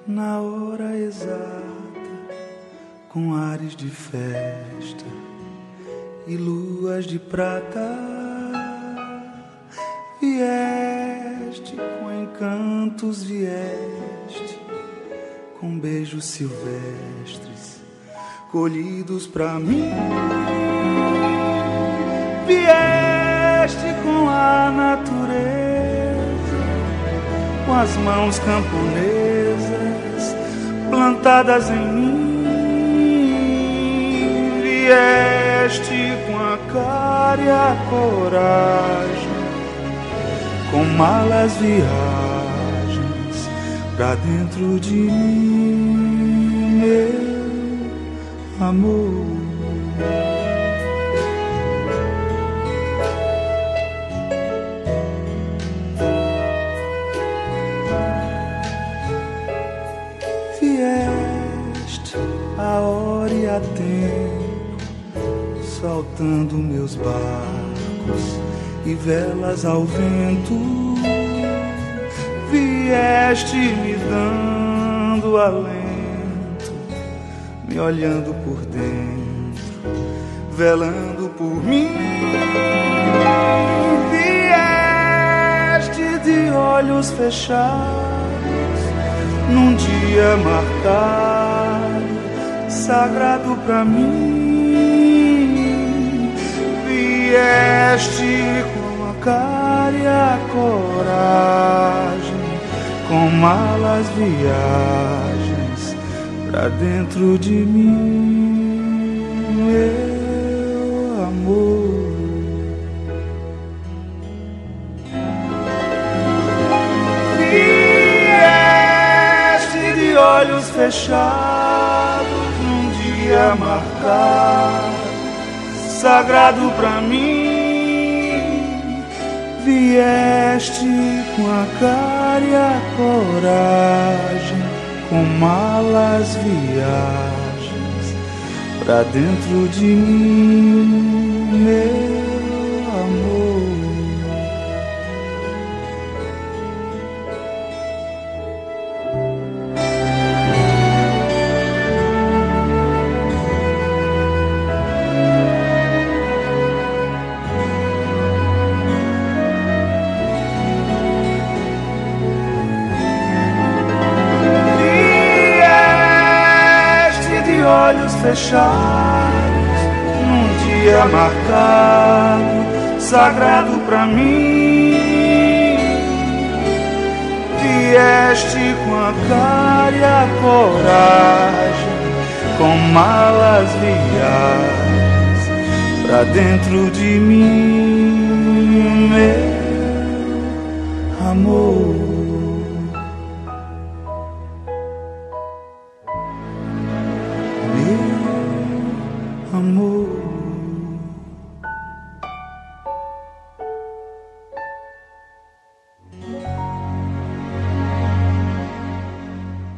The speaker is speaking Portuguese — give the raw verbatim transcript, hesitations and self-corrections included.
na hora exata, com ares de festa e luas de prata, vieste com encantos, vieste com beijos silvestres colhidos pra mim, vieste com a natureza, com as mãos camponesas plantadas em mim, vieste com a cara e a coragem, com malas viagens pra dentro de mim, meu amor. Vieste a hora e a tempo, soltando meus barcos e velas ao vento, vieste me dando alento, me olhando por dentro, velando por mim, vieste de olhos fechados num dia marcado, sagrado pra mim, vieste com a cara e a coragem, com malas viagens pra dentro de mim, meu amor. Olhos fechados num dia marcado, sagrado pra mim, vieste com a cara e a coragem, com malas viagens pra dentro de mim, meu amor. Olhos fechados num dia marcado, sagrado pra mim, vieste com a cara e a coragem, com malas viagens pra dentro de mim, meu